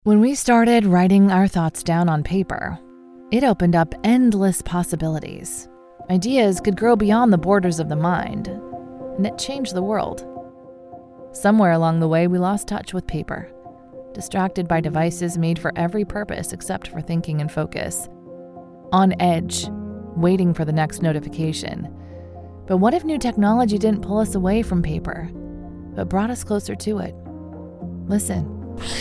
When we started writing our thoughts down on paper, it opened up endless possibilities. Ideas could grow beyond the borders of the mind, and it changed the world. Somewhere along the way, we lost touch with paper, distracted by devices made for every purpose except for thinking and focus. On edge, waiting for the next notification. But what if new technology didn't pull us away from paper, but brought us closer to it? Listen.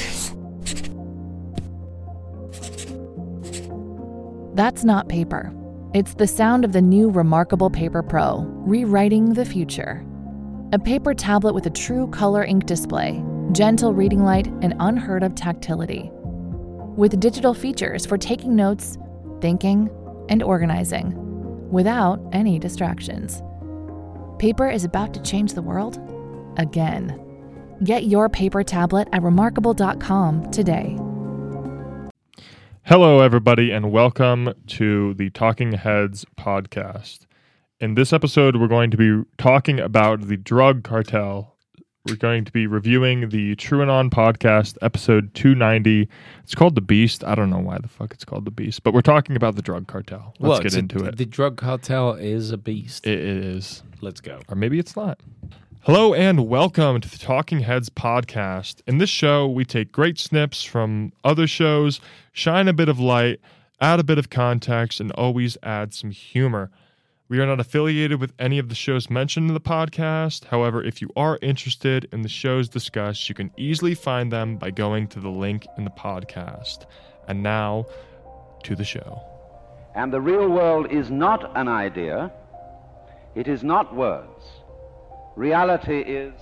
That's not paper. It's the sound of the new Remarkable Paper Pro, rewriting the future. A paper tablet with a true color ink display, gentle reading light, and unheard of tactility. With digital features for taking notes, thinking, and organizing, without any distractions. Paper is about to change the world again. Get your paper tablet at remarkable.com today. Hello, everybody, and welcome to the Talking Heads podcast. In this episode, we're going to be talking about the drug cartel. We're going to be reviewing the TrueAnon podcast, episode 290. It's called The Beast. I don't know why the fuck it's called The Beast, but we're talking about the drug cartel. Let's get into it. The drug cartel is a beast. It is. Let's go. Or maybe it's not. Hello and welcome to the Talking Heads podcast. In this show, we take great snips from other shows, shine a bit of light, add a bit of context, and always add some humor. We are not affiliated with any of the shows mentioned in the podcast. However, if you are interested in the shows discussed, you can easily find them by going to the link in the podcast. And now, to the show. And the real world is not an idea. It is not words. Reality is...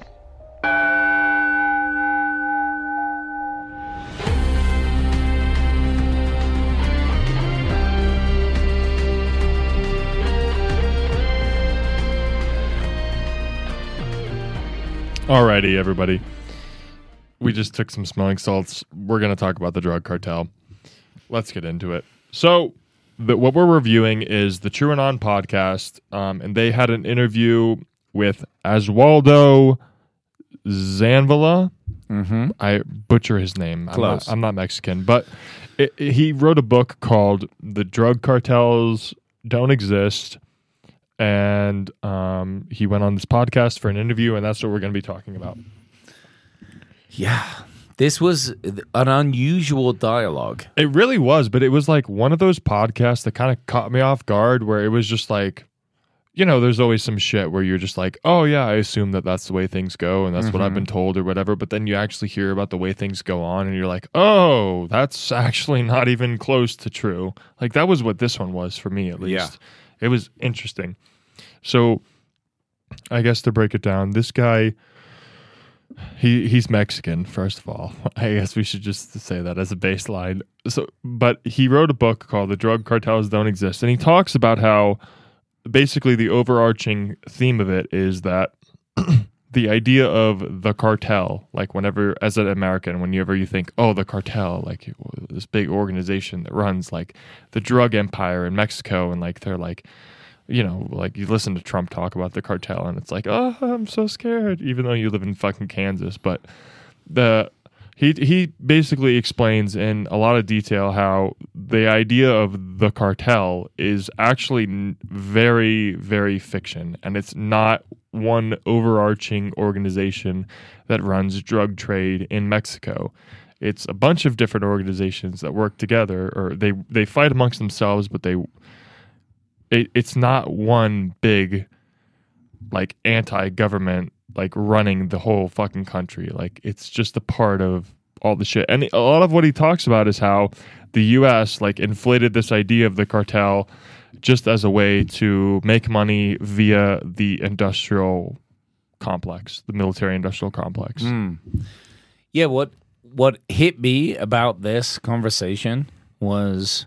Alrighty, everybody. We just took some smelling salts. We're going to talk about the drug cartel. Let's get into it. So, what we're reviewing is the TrueAnon podcast, and they had an interview with Oswaldo Zanvala. Mm-hmm. I butcher his name. Close. I'm not Mexican, but he wrote a book called The Drug Cartels Don't Exist, and he went on this podcast for an interview, and that's what we're going to be talking about. Yeah. This was an unusual dialogue. It really was, but it was like one of those podcasts that kind of caught me off guard, where it was just like, you know, there's always some shit where you're just like, oh yeah, I assume that that's the way things go and that's what I've been told or whatever. But then you actually hear about the way things go on and you're like, oh, that's actually not even close to true. Like that was what this one was for me, at least. Yeah. It was interesting. So I guess to break it down, this guy, he's Mexican, first of all. I guess we should just say that as a baseline. But he wrote a book called The Drug Cartels Don't Exist. And he talks about how basically the overarching theme of it is that the idea of the cartel, like whenever, as an American, whenever you think, oh, the cartel, like this big organization that runs like the drug empire in Mexico, and like they're like, you know, like you listen to Trump talk about the cartel and it's like, oh, I'm so scared, even though you live in fucking Kansas. But he basically explains in a lot of detail how the idea of the cartel is actually very, very fiction. And it's not one overarching organization that runs drug trade in Mexico. It's a bunch of different organizations that work together, or they fight amongst themselves, but it's not one big like anti-government like running the whole fucking country. Like it's just a part of all the shit. And a lot of what he talks about is how the US like inflated this idea of the cartel just as a way to make money via the industrial complex, the military industrial complex. Yeah, what hit me about this conversation was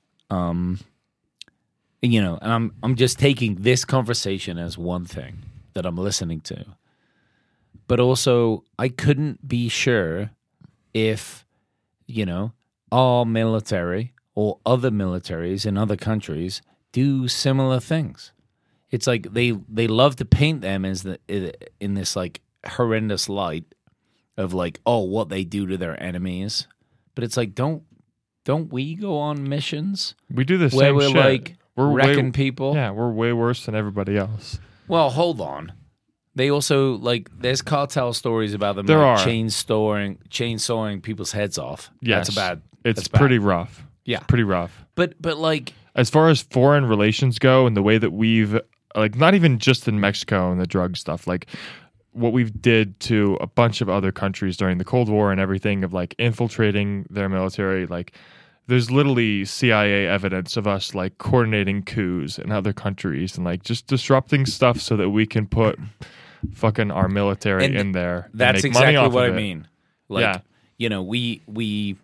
you know, and I'm just taking this conversation as one thing that I'm listening to. But also, I couldn't be sure if, you know, our military or other militaries in other countries do similar things. It's like they love to paint them as in this like horrendous light of like, oh, what they do to their enemies. But it's like, don't we go on missions We do the where same we're shit. like We're wrecking people? Yeah, we're way worse than everybody else. Well, hold on. They also like there's cartel stories about them There like, are. chainsawing people's heads off. Yes. That's bad. It's that's bad. pretty rough. Yeah. Pretty rough. But like As far as foreign relations go and the way that we've, like, not even just in Mexico and the drug stuff, like what we've did to a bunch of other countries during the Cold War and everything of like infiltrating their military, like there's literally CIA evidence of us like coordinating coups in other countries and like just disrupting stuff so that we can put fucking our military And in there. and that's make money exactly off what I of it. mean. Like Yeah. you know, we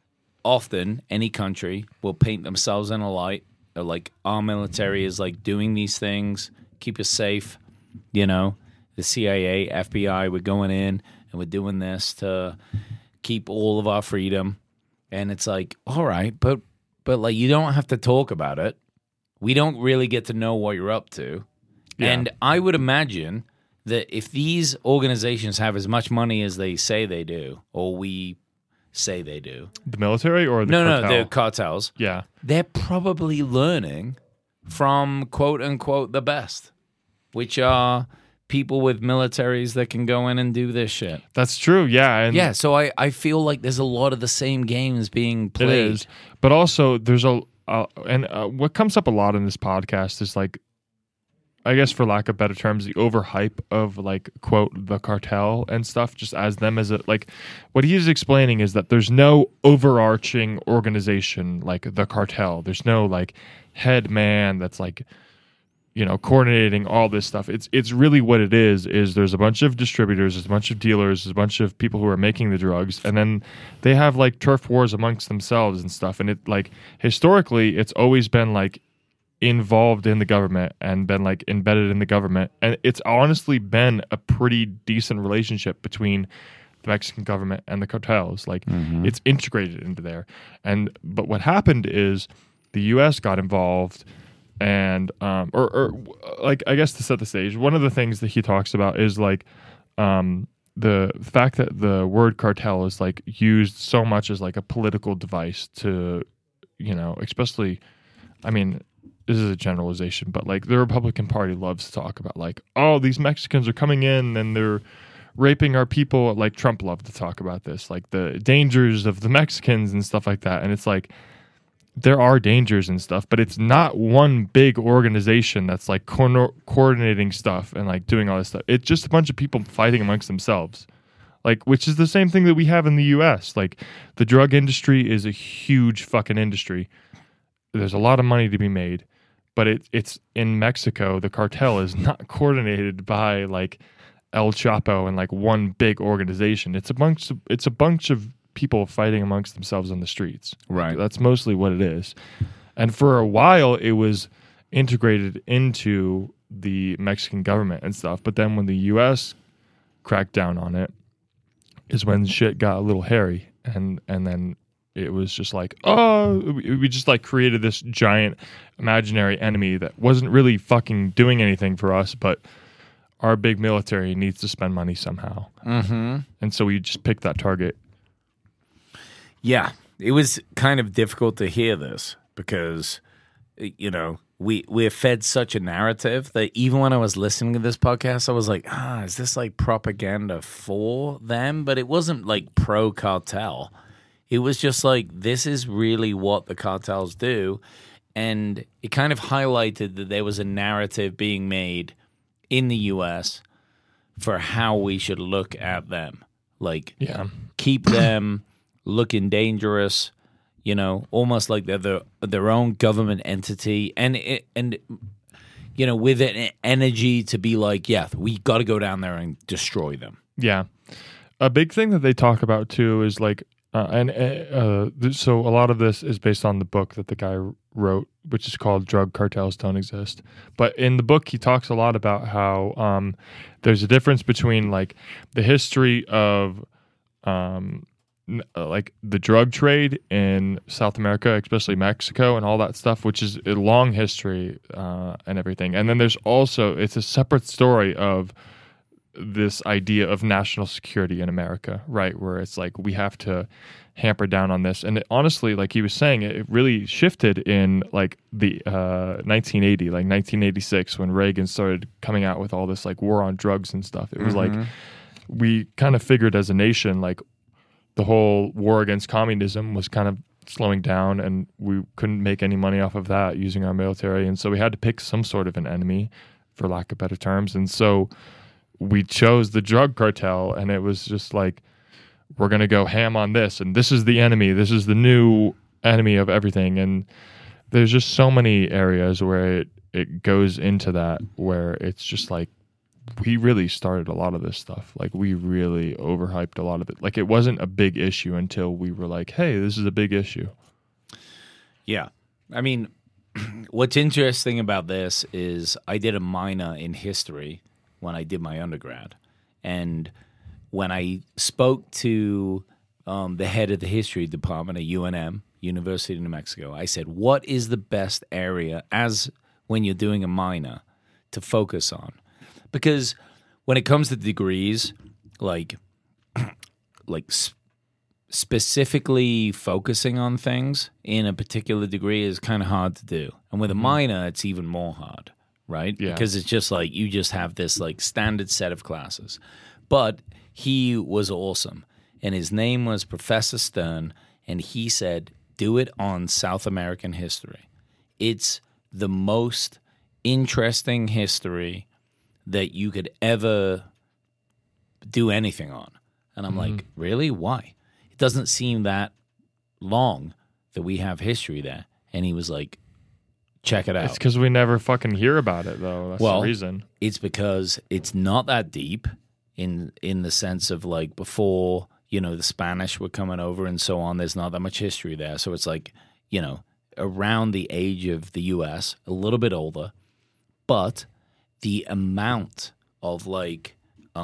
often any country will paint themselves in a light. Like our military is like doing these things, keep us safe. You know, the CIA, FBI, we're going in and we're doing this to keep all of our freedom. And it's like, all right, but like you don't have to talk about it. We don't really get to know what you're up to. Yeah. And I would imagine that if these organizations have as much money as they say they do, or we say they do, The military or the no, cartel? the cartels, Yeah. they're probably learning from quote unquote the best, which are people with militaries that can go in and do this shit. That's true. Yeah. And Yeah, so I feel like there's a lot of the same games being It played. is, but also there's what comes up a lot in this podcast is like, I guess for lack of better terms, the overhype of like quote the cartel and stuff, just as them as a like. What he's explaining is that there's no overarching organization like the cartel. There's no like head man that's like, you know, coordinating all this stuff. It's really what it is there's a bunch of distributors, there's a bunch of dealers, there's a bunch of people who are making the drugs, and then they have like turf wars amongst themselves and stuff. And it like historically it's always been like involved in the government and been like embedded in the government. And it's honestly been a pretty decent relationship between the Mexican government and the cartels. Like it's integrated into there. But what happened is the US got involved. And or like I guess to set the stage, one of the things that he talks about is like the fact that the word cartel is like used so much as like a political device to, you know, especially, I mean, this is a generalization, but like the Republican Party loves to talk about like, oh, these Mexicans are coming in and they're raping our people. Like Trump loved to talk about this, like the dangers of the Mexicans and stuff like that. And it's like, there are dangers and stuff, but it's not one big organization that's like coordinating stuff and like doing all this stuff. It's just a bunch of people fighting amongst themselves, like, which is the same thing that we have in the US. Like the drug industry is a huge fucking industry. There's a lot of money to be made, but it's in Mexico. The cartel is not coordinated by like El Chapo and like one big organization. It's a bunch of people fighting amongst themselves on the streets. Right. That's mostly what it is. And for a while, it was integrated into the Mexican government and stuff. But then when the U.S. cracked down on it is when shit got a little hairy. And then it was just like, oh, we just like created this giant imaginary enemy that wasn't really fucking doing anything for us, but our big military needs to spend money somehow. Mm-hmm. And so we just picked that target. Yeah, it was kind of difficult to hear this because, you know, we're fed such a narrative that even when I was listening to this podcast, I was like, is this like propaganda for them? But it wasn't like pro-cartel. It was just like, this is really what the cartels do. And it kind of highlighted that there was a narrative being made in the U.S. for how we should look at them. Like, Yeah. keep them looking dangerous, you know, almost like they're their own government entity, and you know, with an energy to be like, yeah, we got to go down there and destroy them. Yeah. A big thing that they talk about too is like, so a lot of this is based on the book that the guy wrote, which is called Drug Cartels Don't Exist. But in the book, he talks a lot about how there's a difference between like the history of like the drug trade in South America, especially Mexico and all that stuff, which is a long history and everything. And then there's also, it's a separate story of this idea of national security in America, right? Where it's like we have to hamper down on this. And it, honestly, like he was saying, it really shifted in like the 1980, like 1986, when Reagan started coming out with all this like war on drugs and stuff. It was like we kind of figured as a nation, like the whole war against communism was kind of slowing down, and we couldn't make any money off of that using our military. And so we had to pick some sort of an enemy, for lack of better terms. And so we chose the drug cartel, and it was just like, we're going to go ham on this, and this is the enemy. This is the new enemy of everything. And there's just so many areas where it goes into that, where it's just like, we really started a lot of this stuff. Like, we really overhyped a lot of it. Like, it wasn't a big issue until we were like, hey, this is a big issue. Yeah. I mean, what's interesting about this is I did a minor in history when I did my undergrad. And when I spoke to the head of the history department at UNM, University of New Mexico, I said, what is the best area as when you're doing a minor to focus on? Because when it comes to degrees, like specifically focusing on things in a particular degree is kind of hard to do. And with a minor, it's even more hard, right? Yeah. Because it's just like you just have this like standard set of classes. But he was awesome. And his name was Professor Stern. And he said, do it on South American history. It's the most interesting history that you could ever do anything on. And I'm like, really? Why? It doesn't seem that long that we have history there. And he was like, check it out. It's because we never fucking hear about it, though. That's the reason. It's because it's not that deep in the sense of like before, the Spanish were coming over and so on. There's not that much history there. So it's like, around the age of the U.S., a little bit older, but the amount of like,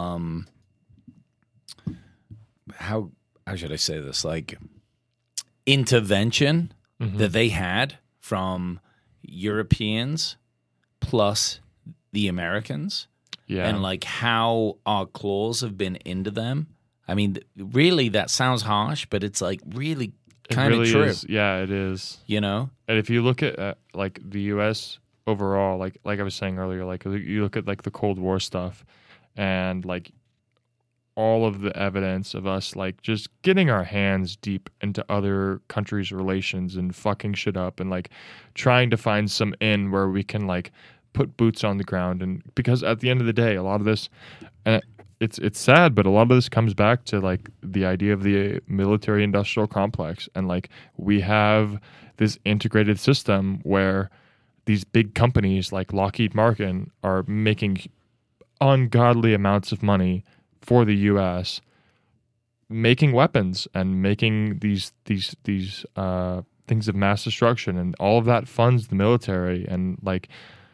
how should I say this? Like intervention that they had from Europeans plus the Americans, and like how our claws have been into them. I mean, really, that sounds harsh, but it's like really kind of true. Yeah, it is. And if you look at like the U.S. overall, like I was saying earlier, like you look at like the Cold War stuff, and like all of the evidence of us like just getting our hands deep into other countries' relations and fucking shit up, and like trying to find some in where we can like put boots on the ground. And because at the end of the day, a lot of this, and it's sad, but a lot of this comes back to like the idea of the military industrial complex. And like we have this integrated system where these big companies like Lockheed Martin are making ungodly amounts of money for the U.S., making weapons and making these things of mass destruction, and all of that funds the military. And like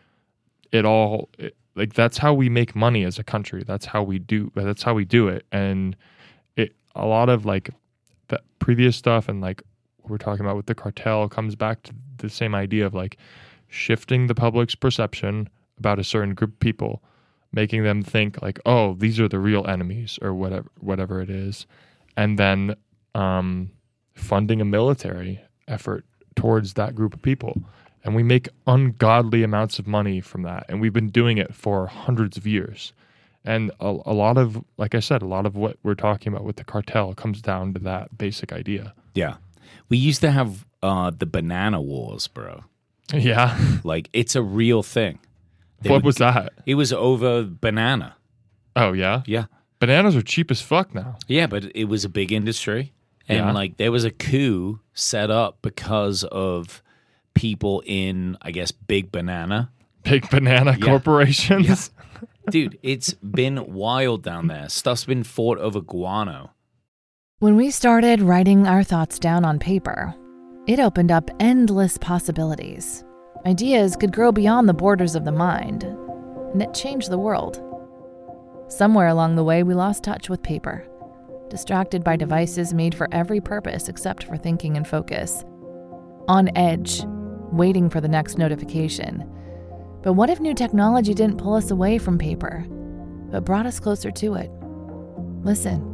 like that's how we make money as a country. That's how we do it. And a lot of like the previous stuff and like what we're talking about with the cartel comes back to the same idea of like shifting the public's perception about a certain group of people, making them think like, oh, these are the real enemies or whatever it is. And then funding a military effort towards that group of people. And we make ungodly amounts of money from that. And we've been doing it for hundreds of years. And a lot of, like I said, a lot of what we're talking about with the cartel comes down to that basic idea. Yeah. We used to have the banana wars, bro. Yeah. Like, it's a real thing. What was that? It was over banana. Oh, yeah? Yeah. Bananas are cheap as fuck now. Yeah, but it was a big industry. And, like, there was a coup set up because of people in, I guess, Big Banana. Big Banana corporations? Yeah. Dude, it's been wild down there. Stuff's been fought over guano. When we started writing our thoughts down on paper, it opened up endless possibilities. Ideas could grow beyond the borders of the mind, and it changed the world. Somewhere along the way, we lost touch with paper, distracted by devices made for every purpose except for thinking and focus. On edge, waiting for the next notification. But what if new technology didn't pull us away from paper, but brought us closer to it. Listen.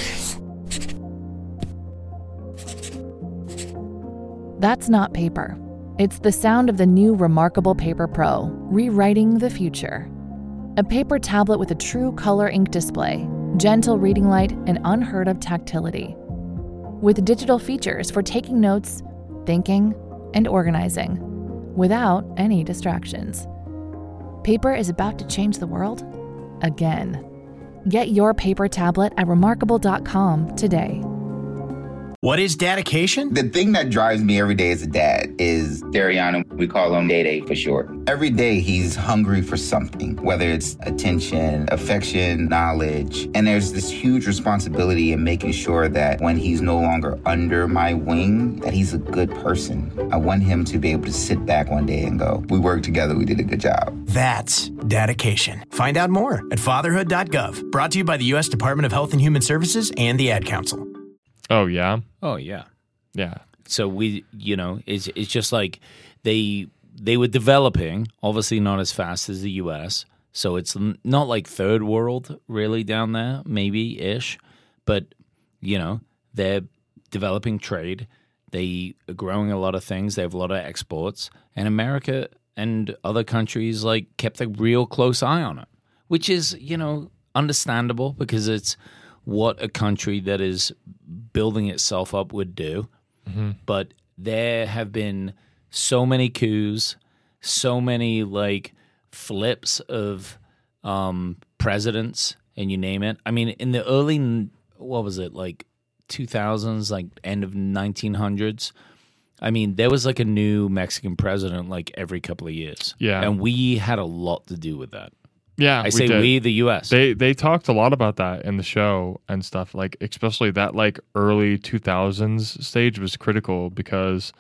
That's not paper. It's the sound of the new Remarkable Paper Pro, rewriting the future. A paper tablet with a true color ink display, gentle reading light, and unheard of tactility. With digital features for taking notes, thinking, and organizing, without any distractions. Paper is about to change the world again. Get your paper tablet at remarkable.com today. What is dedication? The thing that drives me every day as a dad is Dariana. We call him Day for short. Every day he's hungry for something, whether it's attention, affection, knowledge. And there's this huge responsibility in making sure that when he's no longer under my wing, that he's a good person. I want him to be able to sit back one day and go, we worked together, we did a good job. That's dedication. Find out more at fatherhood.gov. Brought to you by the U.S. Department of Health and Human Services and the Ad Council. Oh, yeah? Oh, yeah. Yeah. So we, it's just like they were developing, obviously not as fast as the U.S., so it's not like third world really down there, maybe-ish, but, they're developing trade. They are growing a lot of things. They have a lot of exports. And America and other countries, kept a real close eye on it, which is, understandable because it's what a country that is building itself up would do. Mm-hmm. But there have been so many coups, so many flips of presidents, and you name it. I mean, in the early, 2000s, end of 1900s, I mean, there was a new Mexican president every couple of years. Yeah. And we had a lot to do with that. Yeah, I say we, the U.S. They talked a lot about that in the show and stuff. Especially that early 2000s stage was critical because,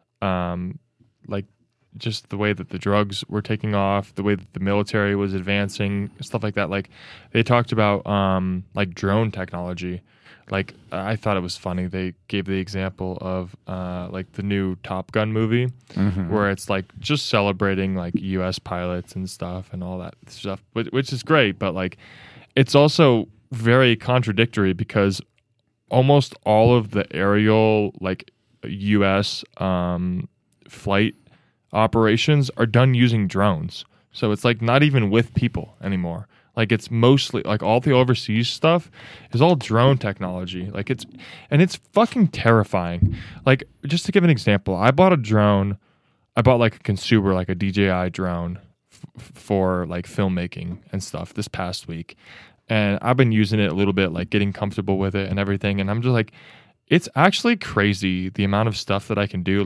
just the way that the drugs were taking off, the way that the military was advancing, stuff like that. They talked about drone technology. I thought it was funny. They gave the example of the new Top Gun movie, mm-hmm. where it's just celebrating U.S. pilots and stuff and all that stuff, which is great. But it's also very contradictory because almost all of the aerial U.S. Flight operations are done using drones. So it's not even with people anymore. It's mostly all the overseas stuff is all drone technology. It's fucking terrifying. Just to give an example, I bought a drone. I bought a consumer, a DJI drone for filmmaking and stuff this past week. And I've been using it a little bit, getting comfortable with it and everything. And I'm just it's actually crazy the amount of stuff that I can do.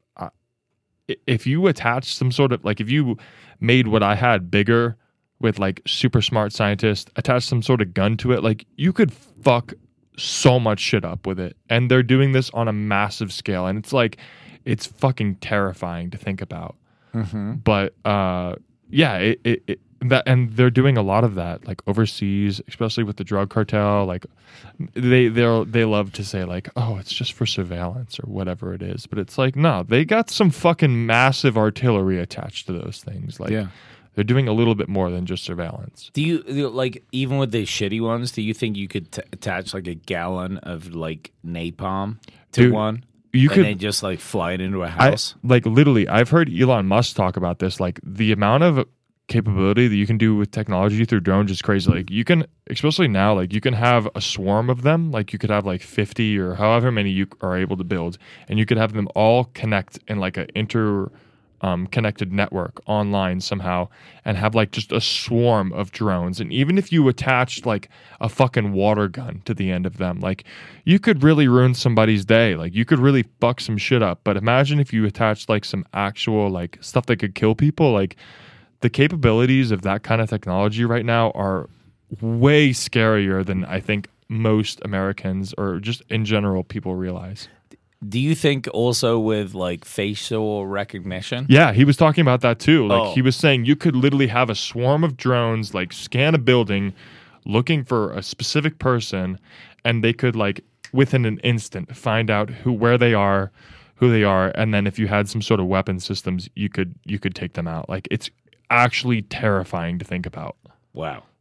If you attach some sort of, if you made what I had bigger, with super smart scientists, attach some sort of gun to it, you could fuck so much shit up with it. And they're doing this on a massive scale. And it's fucking terrifying to think about. Mm-hmm. But yeah, and they're doing a lot of that, overseas, especially with the drug cartel. They love to say oh, it's just for surveillance or whatever it is. But it's no, they got some fucking massive artillery attached to those things. Yeah. They're doing a little bit more than just surveillance. Do you even with the shitty ones? Do you think you could attach a gallon of napalm to one? You could then just fly it into a house. Literally, I've heard Elon Musk talk about this. The amount of capability that you can do with technology through drones is crazy. You can, especially now, you can have a swarm of them. You could have 50 or however many you are able to build, and you could have them all connect in an connected network online somehow and have just a swarm of drones. And even if you attached a fucking water gun to the end of them, you could really ruin somebody's day. You could really fuck some shit up. But imagine if you attached some actual stuff that could kill people. The capabilities of that kind of technology right now are way scarier than I think most Americans or just in general people realize. Do you think also with facial recognition? Yeah, he was talking about that too. He was saying you could literally have a swarm of drones scan a building looking for a specific person, and they could within an instant find out where they are, who they are, and then if you had some sort of weapon systems, you could take them out. It's actually terrifying to think about. Wow.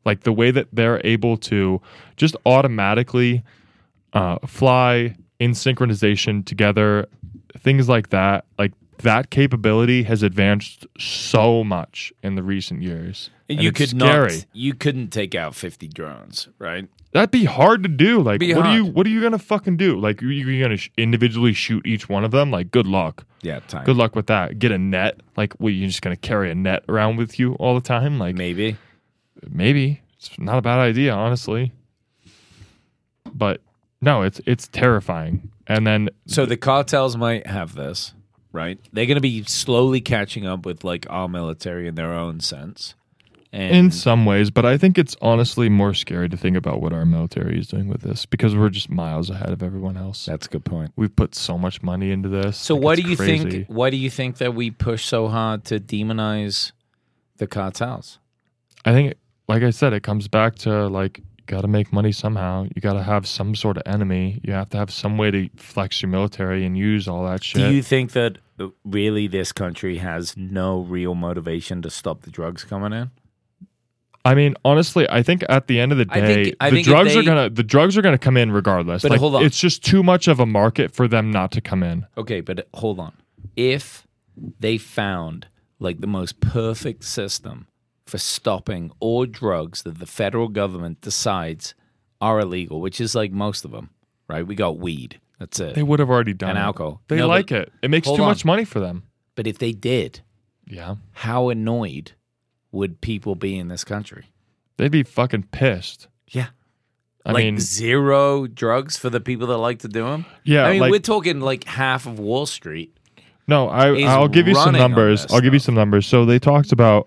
Like the way that they're able to just automatically fly in synchronization together, things like that. Like that capability has advanced so much in the recent years. And you it's could scary. not. You couldn't take out 50 drones, right? That'd be hard to do. Like, Be what hard. are you gonna fucking do? Like, you're gonna individually shoot each one of them? Like, good luck. Yeah, time. Good luck with that. Get a net. Like, you're just gonna carry a net around with you all the time? Like, Maybe. it's not a bad idea, honestly. But no, it's terrifying. And then So the cartels might have this, right? They're going to be slowly catching up with like our military in their own sense. And in some ways, but I think it's honestly more scary to think about what our military is doing with this because we're just miles ahead of everyone else. that's a good point. We've put so much money into this. So Like, why it's do you crazy. think? Why do you think that we push so hard to demonize the cartels? I think, like I said, it comes back to like you got to make money somehow. You got to have some sort of enemy. You have to have some way to flex your military and use all that shit. Do you think that really this country has no real motivation to stop the drugs coming in? I mean, honestly, I think at the end of the day, I the think drugs if are gonna come in regardless. But like, hold on. it's just too much of a market for them not to come in. Okay, but hold on. If they found like the most perfect system for stopping all drugs that the federal government decides are illegal, which is like most of them, right? We got weed. That's it. They would have already done And it. alcohol. They No, like but- it. It makes hold too on. much money for them. But if they did, Yeah, how annoyed would people be in this country? they'd be fucking pissed. Yeah. I like mean, zero drugs for the people that like to do them? yeah. I mean, like, we're talking like half of Wall Street. no, is I'll give you some running on numbers. this I'll give you stuff. some numbers. So they talked about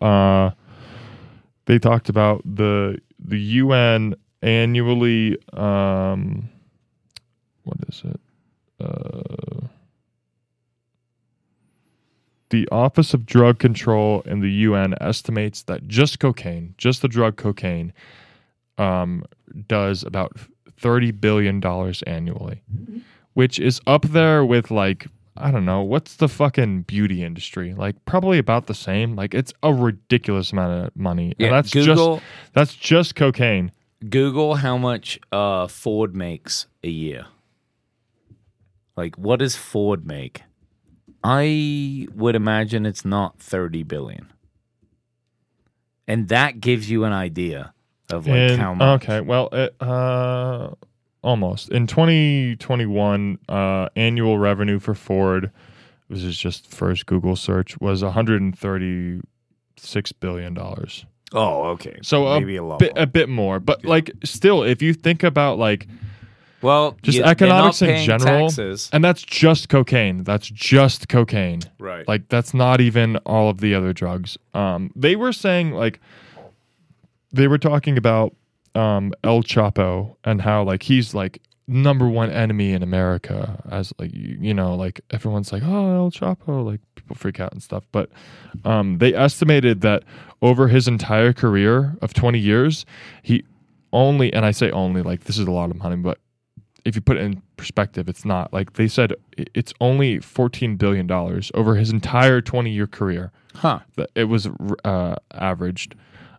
the UN annually. What is it? The Office of Drug Control in the UN estimates that just the drug cocaine, does about $30 billion annually, which is up there with like, I don't know, what's the fucking beauty industry? Like probably about the same. Like it's a ridiculous amount of money. Yeah, And that's Google- just cocaine. Google how much Ford makes a year. Like, what does Ford make? I would imagine it's not 30 billion. And that gives you an idea of like how much. Okay, well, almost. In 2021, annual revenue for Ford, this is just first Google search, was $136 billion. Oh, okay. So maybe a lot. a bit more. But like still, if you think about like Well, just they're not economics in paying general, taxes. and that's just cocaine. That's just cocaine. Right. Like that's not even all of the other drugs. They were saying like they were talking about El Chapo and how like he's like number one enemy in America, as like you know, like everyone's like, oh, El Chapo, like people freak out and stuff. But they estimated that over his entire career of 20 years, he only, and I say only, like this is a lot of money, but if you put it in perspective, it's not. Like they said, it's only $14 billion over his entire 20-year career. Huh. That it was averaged.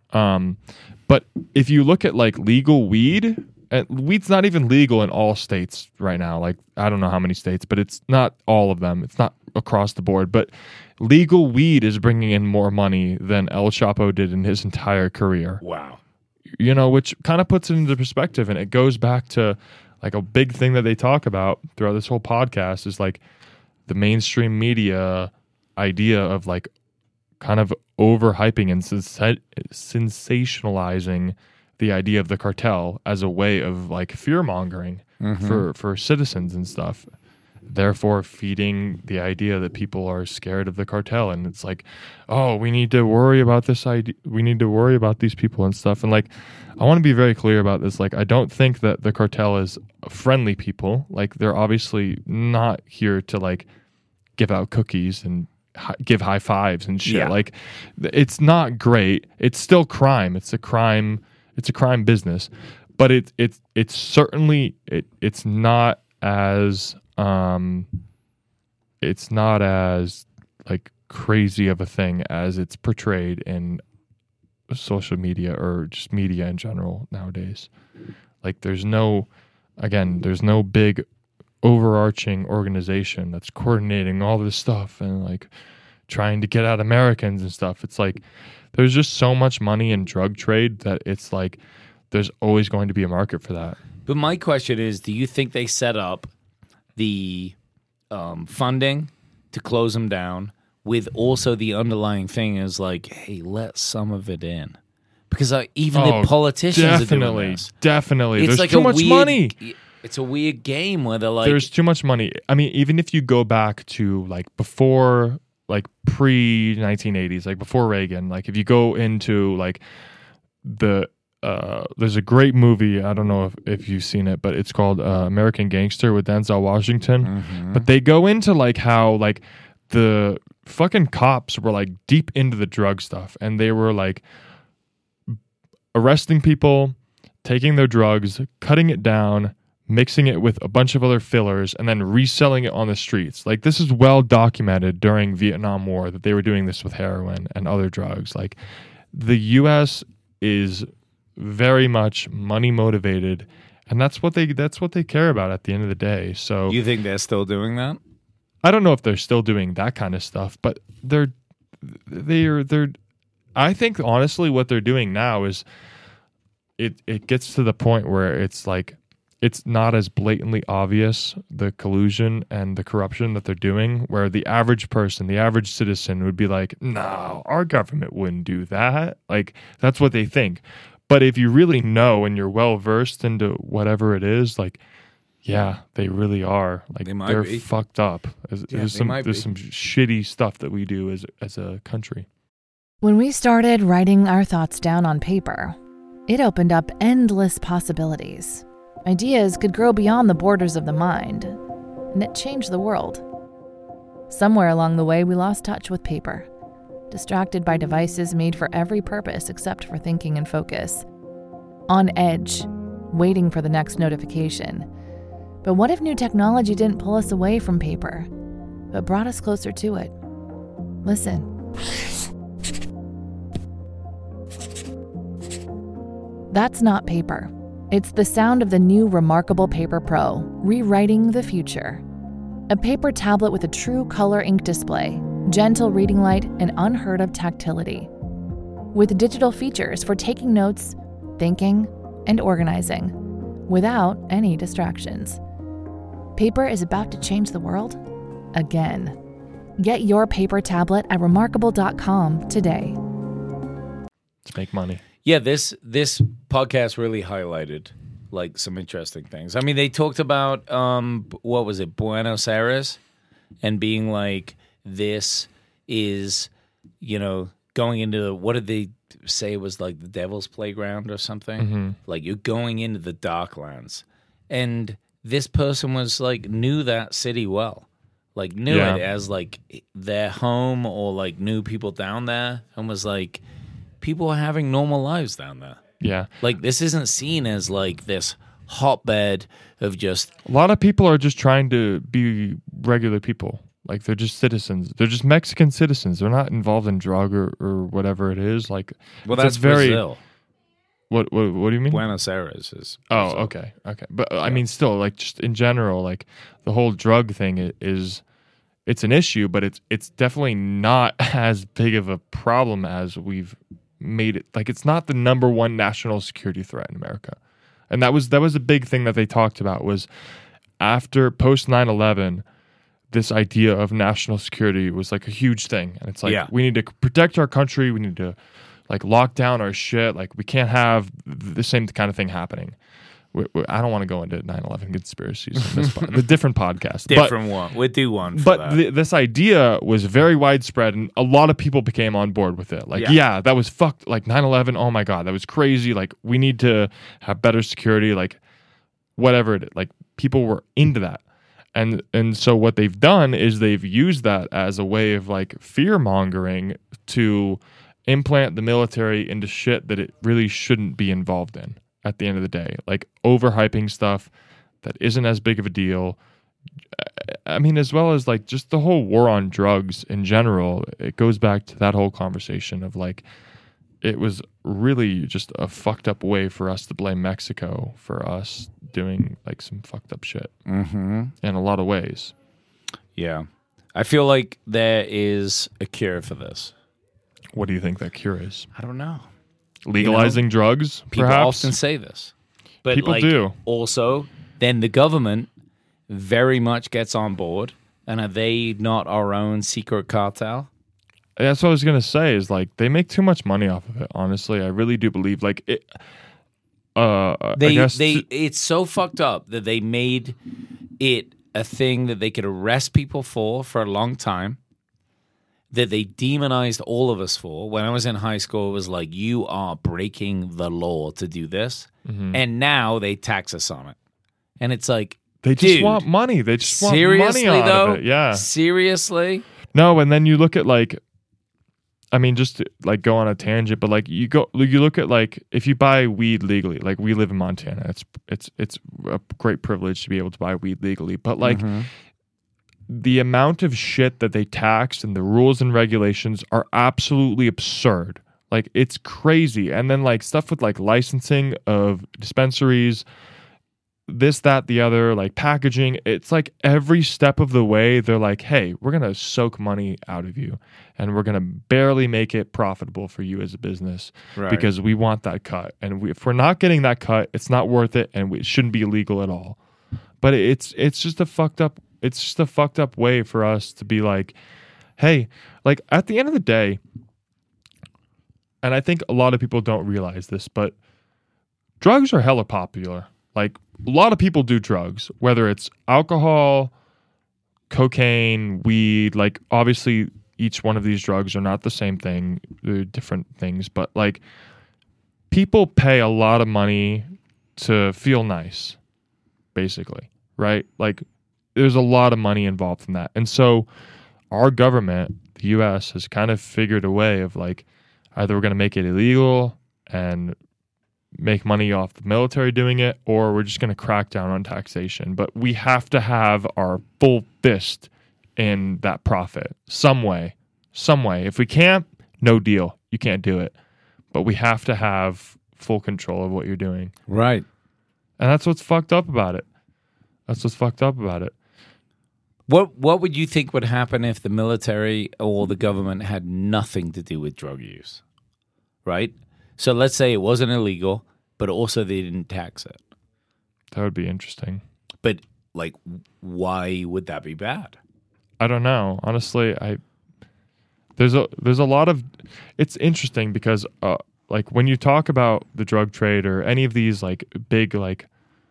But if you look at like legal weed, and weed's not even legal in all states right now. Like I don't know how many states, but it's not all of them. It's not across the board. But legal weed is bringing in more money than El Chapo did in his entire career. Wow. You know, which kind of puts it into perspective, and it goes back to like a big thing that they talk about throughout this whole podcast is like the mainstream media idea of like kind of overhyping and sensationalizing the idea of the cartel as a way of like fear mongering for citizens and stuff, therefore feeding the idea that people are scared of the cartel. And it's like, oh, we need to worry about this idea, we need to worry about these people and stuff. And like I want to be very clear about this. Like I don't think that the cartel is friendly people. Like they're obviously not here to like give out cookies and give high fives and shit. Yeah. Like it's not great. It's still crime. It's a crime business, but it's certainly it's not as like crazy of a thing as it's portrayed in social media or just media in general nowadays. Like there's no big overarching organization that's coordinating all this stuff and like trying to get at Americans and stuff. It's like there's just so much money in drug trade that it's like there's always going to be a market for that. But my question is, do you think they set up the funding to close them down with also the underlying thing is like, hey, let some of it in? Because even the politicians are doing this. Definitely. It's There's like too much money. It's a weird game where they're like... There's too much money. I mean, even if you go back to like before, like pre-1980s, like before Reagan, like if you go into like there's a great movie, I don't know if you've seen it, but it's called American Gangster with Denzel Washington. Mm-hmm. But they go into like how like the fucking cops were like deep into the drug stuff and they were like arresting people, taking their drugs, cutting it down, mixing it with a bunch of other fillers, and then reselling it on the streets. Like this is well documented during Vietnam War that they were doing this with heroin and other drugs. Like the U.S. is very much money motivated, and that's what they care about at the end of the day. So you think they're still doing that? I don't know if they're still doing that kind of stuff, but they're I think honestly what they're doing now is it gets to the point where it's like it's not as blatantly obvious, the collusion and the corruption that they're doing, where the average person, the average citizen would be like, no, our government wouldn't do that. Like, that's what they think. But if you really know and you're well versed into whatever it is, like, yeah, they really are. Like, they're fucked up. There's some shitty stuff that we do as a country. When we started writing our thoughts down on paper, it opened up endless possibilities. Ideas could grow beyond the borders of the mind, and it changed the world. Somewhere along the way, we lost touch with paper, distracted by devices made for every purpose except for thinking and focus. On edge, waiting for the next notification. But what if new technology didn't pull us away from paper, but brought us closer to it? Listen. That's not paper. It's the sound of the new Remarkable Paper Pro, rewriting the future. A paper tablet with a true color ink display, gentle reading light, and unheard of tactility. With digital features for taking notes, thinking, and organizing, without any distractions. Paper is about to change the world again. Get your paper tablet at remarkable.com today. Let's make money. Yeah, this podcast really highlighted like some interesting things. I mean, they talked about what was it, Buenos Aires, and being like, this is, going into what did they say it was like the devil's playground or something? Mm-hmm. Like you're going into the Darklands, and this person was like knew that city well, like knew it as like their home or like knew people down there, and was like, people are having normal lives down there. Yeah. Like, this isn't seen as, like, this hotbed of just... A lot of people are just trying to be regular people. Like, they're just citizens. They're just Mexican citizens. They're not involved in drug or whatever it is. Like, well, that's Brazil. What do you mean? Buenos Aires is... Brazil. Oh, okay. But, I mean, still, like, just in general, like, the whole drug thing is... It's an issue, but it's definitely not as big of a problem as we've made it. Like, it's not the number one national security threat in America. And that was a big thing that they talked about, was after post 9/11, this idea of national security was like a huge thing. And it's like, we need to protect our country. We need to like lock down our shit. Like, we can't have the same kind of thing happening. I don't want to go into 9/11 conspiracies in this the different podcast. One. We'll do one for but that. This idea was very widespread, and a lot of people became on board with it. Like, that was fucked. Like, 9/11, oh my God, that was crazy. Like, we need to have better security. Like, whatever it is. Like, people were into that. And so what they've done is they've used that as a way of, like, fear-mongering to implant the military into shit that it really shouldn't be involved in. At the end of the day, like overhyping stuff that isn't as big of a deal. I mean, as well as like just the whole war on drugs in general, it goes back to that whole conversation of like, it was really just a fucked up way for us to blame Mexico for us doing like some fucked up shit in a lot of ways. Yeah. I feel like there is a cure for this. What do you think that cure is? I don't know. Legalizing drugs, People perhaps? often say this. But People do. Also, then the government very much gets on board. And are they not our own secret cartel? That's what I was going to say is like they make too much money off of it. Honestly, I really do believe like it. It's so fucked up that they made it a thing that they could arrest people for a long time, that they demonized all of us for. When I was in high school, it was like, you are breaking the law to do this. And now they tax us on it. And it's like, they just want money. They just want money out of it. Yeah. Seriously? No, and then you look at like, I mean, just to, like go on a tangent, but like you look at like if you buy weed legally, like we live in Montana, it's a great privilege to be able to buy weed legally, but like the amount of shit that they tax and the rules and regulations are absolutely absurd. Like it's crazy. And then like stuff with like licensing of dispensaries, this, that, the other, like packaging, it's like every step of the way they're like, hey, we're going to soak money out of you and we're going to barely make it profitable for you as a business because we want that cut. And if we're not getting that cut, it's not worth it and it shouldn't be illegal at all. But it's just a fucked up way for us to be like, hey, like at the end of the day, and I think a lot of people don't realize this, but drugs are hella popular. Like a lot of people do drugs, whether it's alcohol, cocaine, weed, like obviously each one of these drugs are not the same thing. They're different things, but like people pay a lot of money to feel nice, basically, right? Like there's a lot of money involved in that. And so our government, the US, has kind of figured a way of like, either we're going to make it illegal and make money off the military doing it, or we're just going to crack down on taxation. But we have to have our full fist in that profit some way. If we can't, no deal. You can't do it. But we have to have full control of what you're doing. Right. And that's what's fucked up about it. What would you think would happen if the military or the government had nothing to do with drug use? Right? So let's say it wasn't illegal, but also they didn't tax it. That would be interesting. But like, why would that be bad? I don't know. Honestly, there's a lot of, it's interesting because like when you talk about the drug trade or any of these like big like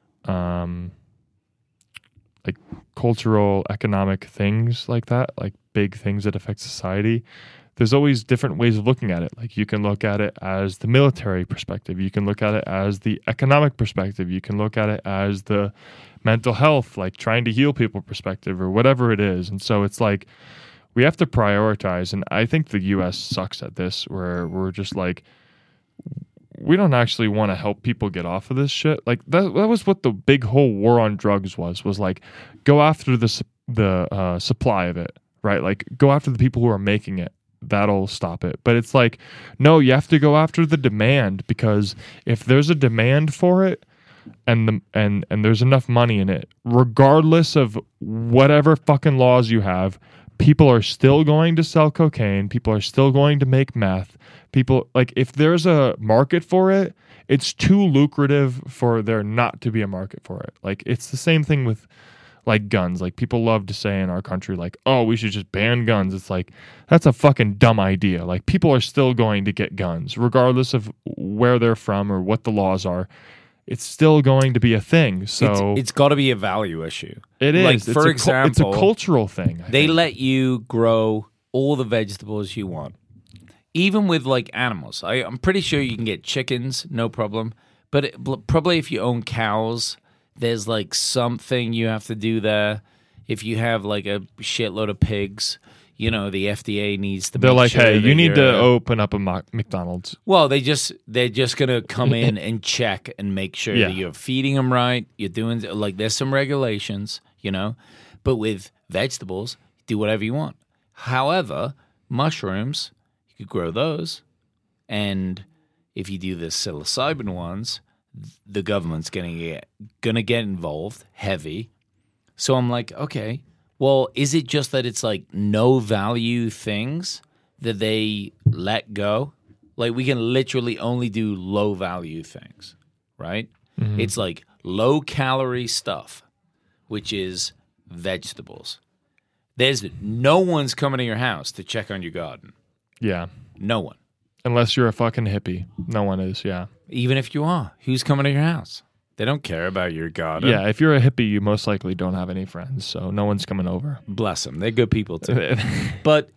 cultural economic things like that, like big things that affect society, there's always different ways of looking at it. Like you can look at it as the military perspective. You can look at it as the economic perspective. You can look at it as the mental health, like trying to heal people perspective or whatever it is. And so it's like we have to prioritize. And I think the US sucks at this where we're just like, we don't actually want to help people get off of this shit. Like that was what the big whole war on drugs was like go after the supply of it, right? Like go after the people who are making it. That'll stop it. But it's like, no, you have to go after the demand, because if there's a demand for it and there's enough money in it, regardless of whatever fucking laws you have, people are still going to sell cocaine. People are still going to make meth. People, like, if there's a market for it, it's too lucrative for there not to be a market for it. Like, it's the same thing with like guns. Like people love to say in our country, like, oh, we should just ban guns. It's like, that's a fucking dumb idea. Like people are still going to get guns regardless of where they're from or what the laws are. It's still going to be a thing. So it's got to be a value issue. It is. Like, for example, it's a cultural thing. They let you grow all the vegetables you want. Even with like animals. I'm pretty sure you can get chickens, no problem. But probably if you own cows, there's like something you have to do there. If you have like a shitload of pigs, you know, the FDA needs to. They're make like, sure hey, that you need to open up a McDonald's. Well, they're just gonna come in and check and make sure that you're feeding them right. You're doing like there's some regulations, you know. But with vegetables, do whatever you want. However, mushrooms, you could grow those. And if you do the psilocybin ones, the government's gonna get involved heavy. So I'm like, okay, well, is it just that it's like no value things that they let go? Like we can literally only do low value things, right? Mm-hmm. It's like low calorie stuff, which is vegetables. There's no one's coming to your house to check on your garden. Yeah. No one. Unless you're a fucking hippie. No one is, yeah. Even if you are, who's coming to your house? They don't care about your garden. Yeah, if you're a hippie, you most likely don't have any friends, so no one's coming over. Bless them. They're good people too. But,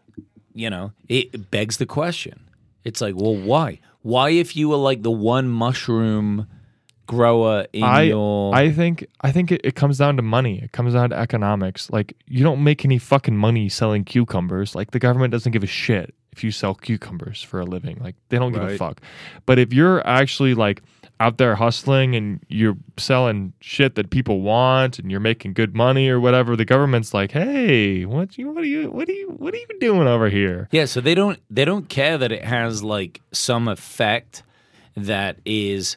it begs the question. It's like, well, why? Why if you were like the one mushroom grower in your... I think it comes down to money. It comes down to economics. Like, you don't make any fucking money selling cucumbers. Like, the government doesn't give a shit if you sell cucumbers for a living. Like, they don't give a fuck. But if you're actually like out there hustling and you're selling shit that people want and you're making good money or whatever, the government's like, hey, what are you doing over here? Yeah, so they don't care that it has like some effect that is,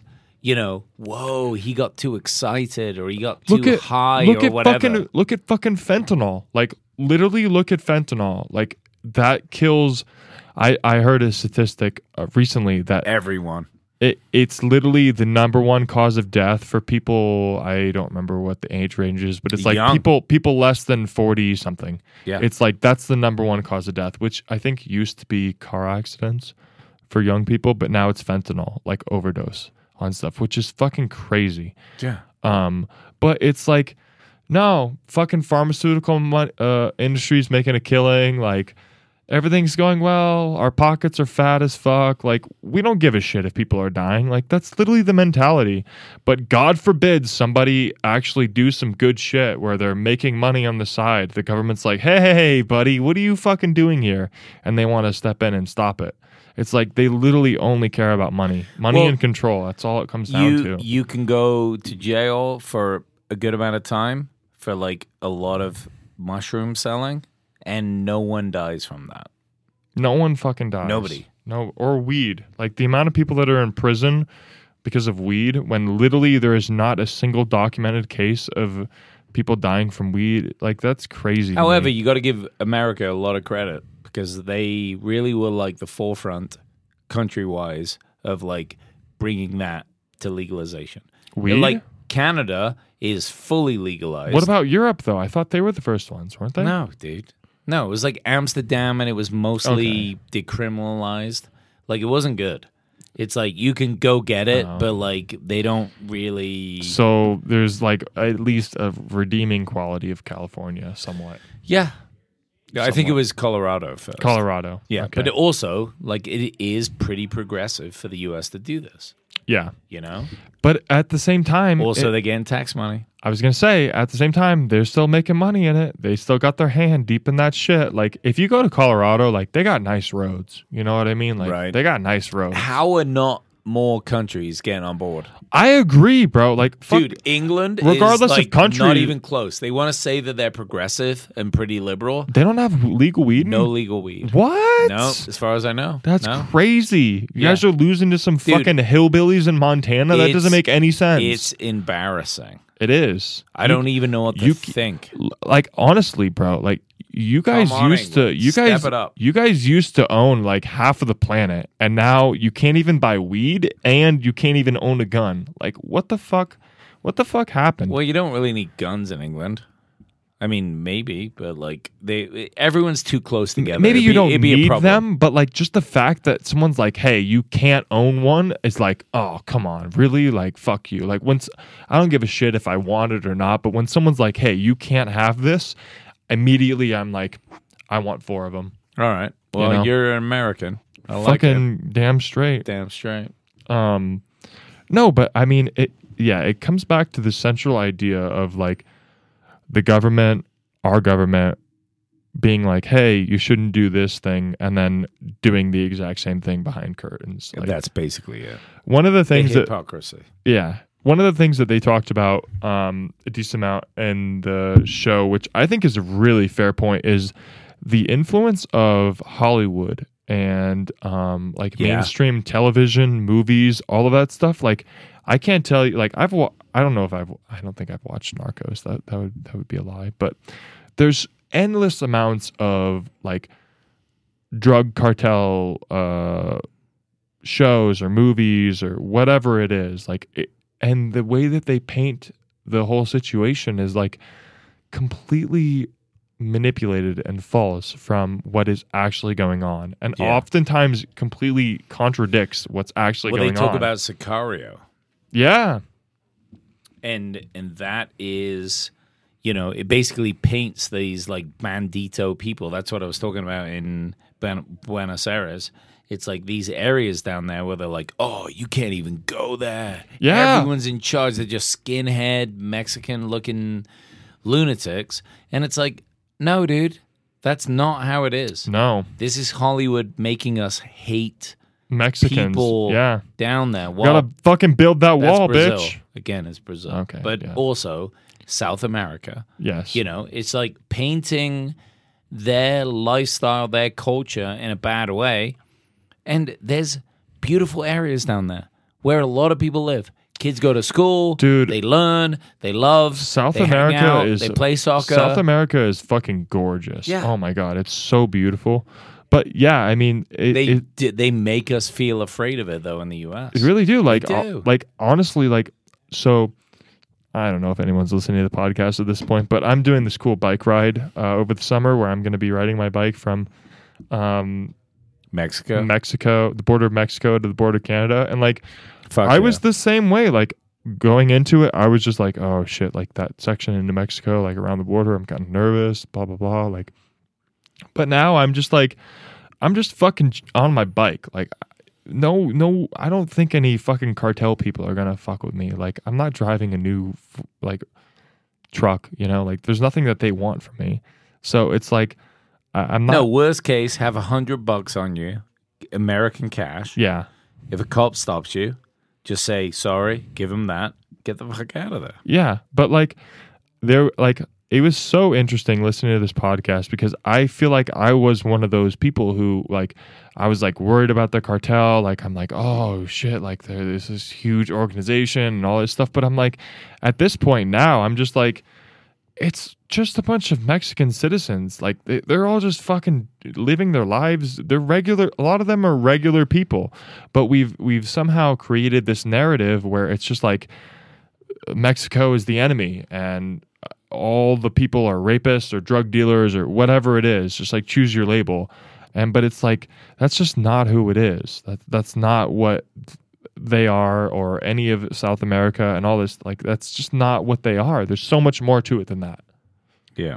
whoa, he got too excited or he got too high or whatever. Look at fucking fentanyl. Like, literally look at fentanyl. Like, that kills... I heard a statistic recently that... Everyone. It's literally the number one cause of death for people... I don't remember what the age range is, but it's like people less than 40 something. Yeah. It's like that's the number one cause of death, which I think used to be car accidents for young people, but now it's fentanyl, like overdose on stuff, which is fucking crazy. Yeah. But it's like, no, fucking pharmaceutical industry's making a killing. Like, everything's going well. Our pockets are fat as fuck. Like, we don't give a shit if people are dying. Like, that's literally the mentality. But God forbid somebody actually do some good shit where they're making money on the side. The government's like, hey, buddy, what are you fucking doing here? And they want to step in and stop it. It's like they literally only care about money. Money and control. That's all it comes down to. You can go to jail for a good amount of time for like a lot of mushroom selling, and no one dies from that. No one fucking dies. Nobody. No, or weed. Like, the amount of people that are in prison because of weed, when literally there is not a single documented case of people dying from weed, like, that's crazy. However, you got to give America a lot of credit because they really were like the forefront country-wise of like bringing that to legalization. Weed? Like, Canada is fully legalized. What about Europe, though? I thought they were the first ones, weren't they? No, dude. No, it was like Amsterdam, and it was mostly decriminalized. Like, it wasn't good. It's like you can go get it, but like they don't really. So there's like at least a redeeming quality of California, somewhat. Yeah. I think it was Colorado first. Colorado. Yeah, okay. but it also, like, it is pretty progressive for the U.S. to do this. Yeah. You But at the same time... Also, they're getting tax money. I was going to say, at the same time, they're still making money in it. They still got their hand deep in that shit. Like, if you go to Colorado, like, they got nice roads. You know what I mean? Like, They got nice roads. How are not more countries getting on board? I agree, bro. Like, dude, England regardless is like of country, not even close. They want to say that they're progressive and pretty liberal. They don't have legal weed. No legal weed. What? No, as far as I know. That's crazy. You guys are losing to some fucking hillbillies in Montana. That doesn't make any sense. It's embarrassing. It is. I don't even know what to think. Like, honestly, bro. Like, you guys used to own like half of the planet, and now you can't even buy weed and you can't even own a gun. Like, what the fuck happened? Well, you don't really need guns in England. I mean, maybe, but like everyone's too close together. Maybe you don't need them, but like just the fact that someone's like, "Hey, you can't own one," is like, "Oh, come on, really? Like, fuck you." Like, once I don't give a shit if I want it or not, but when someone's like, "Hey, you can't have this," immediately I'm like, I want 4 of them. All right. Well, you're an American. I like fucking it. Damn straight. Damn straight. No, but I mean, it comes back to the central idea of like the government, our government, being like, hey, you shouldn't do this thing, and then doing the exact same thing behind curtains. Like, that's basically it. One of the things hypocrisy. One of the things that they talked about a decent amount in the show, which I think is a really fair point, is the influence of Hollywood and mainstream television, movies, all of that stuff. Like, I can't tell you. Like, I don't think I've watched Narcos. That would be a lie. But there's endless amounts of like drug cartel shows or movies or whatever it is. And the way that they paint the whole situation is like completely manipulated and false from what is actually going on, and oftentimes completely contradicts what's actually going on. Well, they talk about Sicario. Yeah. And that is, it basically paints these like bandito people. That's what I was talking about in Buenos Aires. It's like these areas down there where they're like, oh, you can't even go there. Yeah. Everyone's in charge. They're just skinhead, Mexican-looking lunatics. And it's like, no, dude, that's not how it is. No. This is Hollywood making us hate Mexicans. people down there. Well, gotta fucking build that wall, Brazil. bitch. Again, it's Brazil. Okay, but also South America. Yes. It's like painting their lifestyle, their culture in a bad way. And there's beautiful areas down there where a lot of people live. Kids go to school. Dude. They learn. They love. South they America hang out, is. They play soccer. South America is fucking gorgeous. Yeah. Oh my God. It's so beautiful. But yeah, I mean, they make us feel afraid of it though in the U.S. They really do. Like, They do. Like honestly, like, so I don't know if anyone's listening to the podcast at this point, but I'm doing this cool bike ride over the summer where I'm going to be riding my bike from Mexico, the border of Mexico to the border of Canada. And like, I was the same way. Like, going into it, I was just like, oh shit, like that section in New Mexico, like around the border, I'm kind of nervous, blah, blah, blah. Like, but now I'm just fucking on my bike. Like, no, I don't think any fucking cartel people are gonna fuck with me. Like, I'm not driving a new like truck, like there's nothing that they want from me. So it's like, I'm not. No, worst case, have $100 on you, American cash. Yeah. If a cop stops you, just say sorry, give him that, get the fuck out of there. Yeah, but it was so interesting listening to this podcast because I feel like I was one of those people who like I was like worried about the cartel. Like, I'm like, oh shit, like there's this huge organization and all this stuff. But I'm like, at this point now, I'm just like, it's just a bunch of Mexican citizens. Like they're all just fucking living their lives. They're regular. A lot of them are regular people, but we've somehow created this narrative where it's just like Mexico is the enemy and all the people are rapists or drug dealers or whatever it is. Just like choose your label. But it's like, that's just not who it is. That's not what they are, or any of South America and all this. Like, that's just not what they are. There's so much more to it than that. Yeah.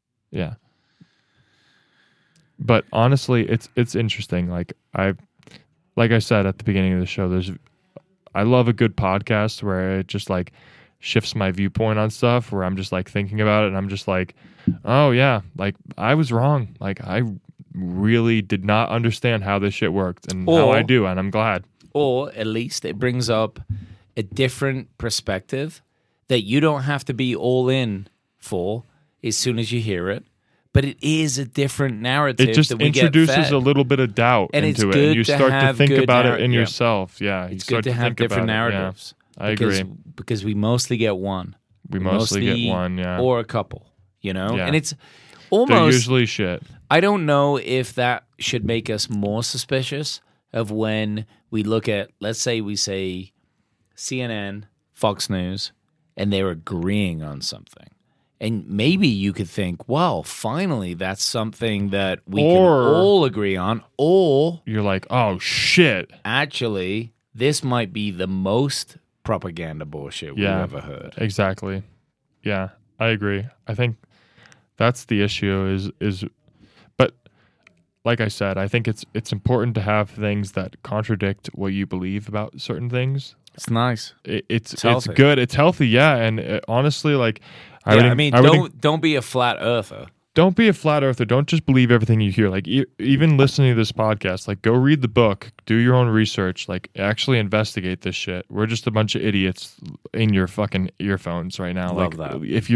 But honestly, it's interesting. Like I said at the beginning of the show, I love a good podcast where it just like shifts my viewpoint on stuff, where I'm just like thinking about it and I'm just like, oh yeah, like I was wrong. Like I really did not understand how this shit worked, and now I do, and I'm glad. Or at least it brings up a different perspective that you don't have to be all in for as soon as you hear it. But it is a different narrative. It just introduces a little bit of doubt into it, and you start to think about it in yourself. Yeah, it's good to have different narratives. Yeah, I agree. Because we mostly get one. We mostly get one, yeah. Or a couple, Yeah. And it's almost... They're usually shit. I don't know if that should make us more suspicious of when we look at, let's say we say CNN, Fox News, and they're agreeing on something. And maybe you could think, well, finally, that's something that we can all agree on. Or you're like, oh, shit. Actually, this might be the most propaganda bullshit we've ever heard. Exactly. Yeah, I agree. I think that's the issue is but like I said, I think it's important to have things that contradict what you believe about certain things. It's nice. It's good. It's healthy, yeah. And honestly, like, don't be a flat earther. Don't be a flat earther. Don't just believe everything you hear. Like, even listening to this podcast, like, go read the book, do your own research, like, actually investigate this shit. We're just a bunch of idiots in your fucking earphones right now. Love like, that. If you're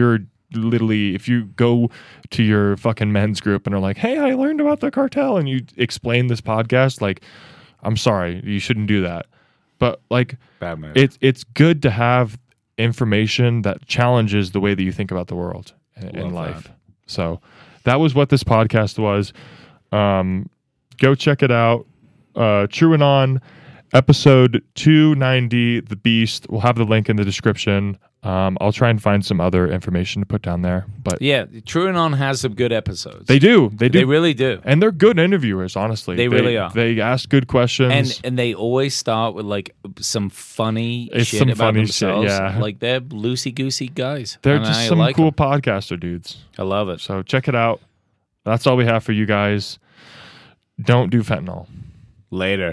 literally, if you go to your fucking men's group and are like, hey, I learned about the cartel, and you explain this podcast, like, I'm sorry, you shouldn't do that. But like, it's good to have information that challenges the way that you think about the world and life. That. So that was what this podcast was. Go check it out. TrueAnon, episode 290, The Beast. We'll have the link in the description. I'll try and find some other information to put down there. But yeah, TrueAnon has some good episodes. They do. They really do. And they're good interviewers, honestly. They really are. They ask good questions. And they always start with like some funny shit about themselves. Yeah. Like they're loosey-goosey guys. They're just some cool podcaster dudes. I love it. So check it out. That's all we have for you guys. Don't do fentanyl. Later.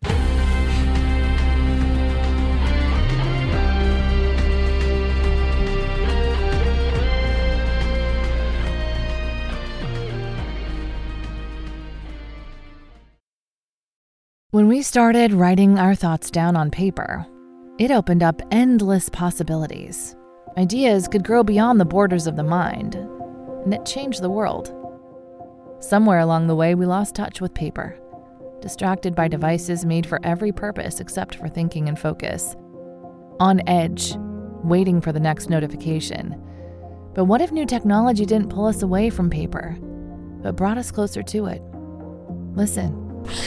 When we started writing our thoughts down on paper, it opened up endless possibilities. Ideas could grow beyond the borders of the mind, and it changed the world. Somewhere along the way, we lost touch with paper, distracted by devices made for every purpose except for thinking and focus. On edge, waiting for the next notification. But what if new technology didn't pull us away from paper, but brought us closer to it? Listen.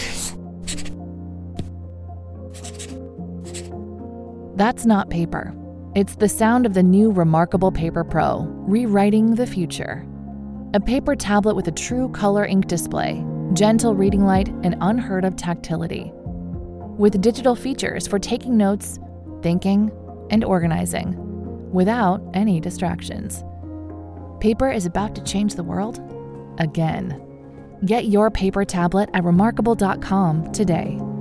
That's not paper. It's the sound of the new Remarkable Paper Pro, rewriting the future. A paper tablet with a true color ink display, gentle reading light, and unheard of tactility. With digital features for taking notes, thinking, and organizing, without any distractions. Paper is about to change the world again. Get your paper tablet at remarkable.com today.